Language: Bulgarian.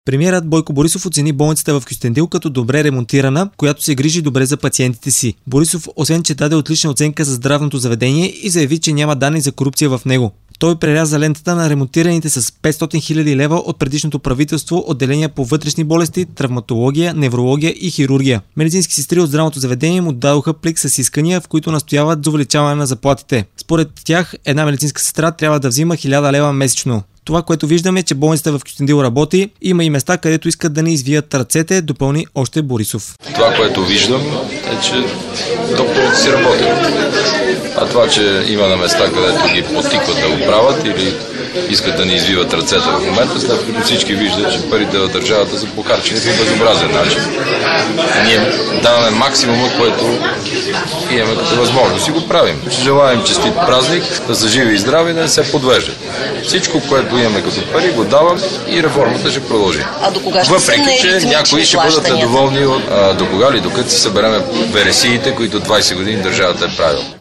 Премиерът Бойко Борисов оцени болницата в Кюстендил като добре ремонтирана, която се грижи добре за пациентите си. Борисов, освен че даде отлична оценка за здравното заведение, и заяви, че няма данни за корупция в него. Той преряза лентата на ремонтираните с 500 000 лева от предишното правителство отделения по вътрешни болести, травматология, неврология и хирургия. Медицински сестри от здравното заведение му дадоха плик с искания, в които настояват за увеличаване на заплатите. Според тях, една медицинска сестра трябва да взима 1000 лева месечно. Това, което виждаме, е, че болницата в Кюстендил работи. Има и места, където искат да не извият ръцете, допълни още Борисов. Това, което виждам, е, че докторите си работят. А това, че има на места, където ги потикват да го правят или искат да ни извиват ръцете в момента, след като всички виждат, че парите в държавата са похарчени по безобразен начин. Ние даваме максимума, което имаме като възможност и го правим. Желаем честит празник, да са живи и здрави, да не се подвеждат. Всичко, което имаме като пари, го давам и реформата ще продължи. А до кога ще въпреки, че някои ще бъдат недоволни от до кога ли, докато си събереме вересиите, които 20 години държавата е правила.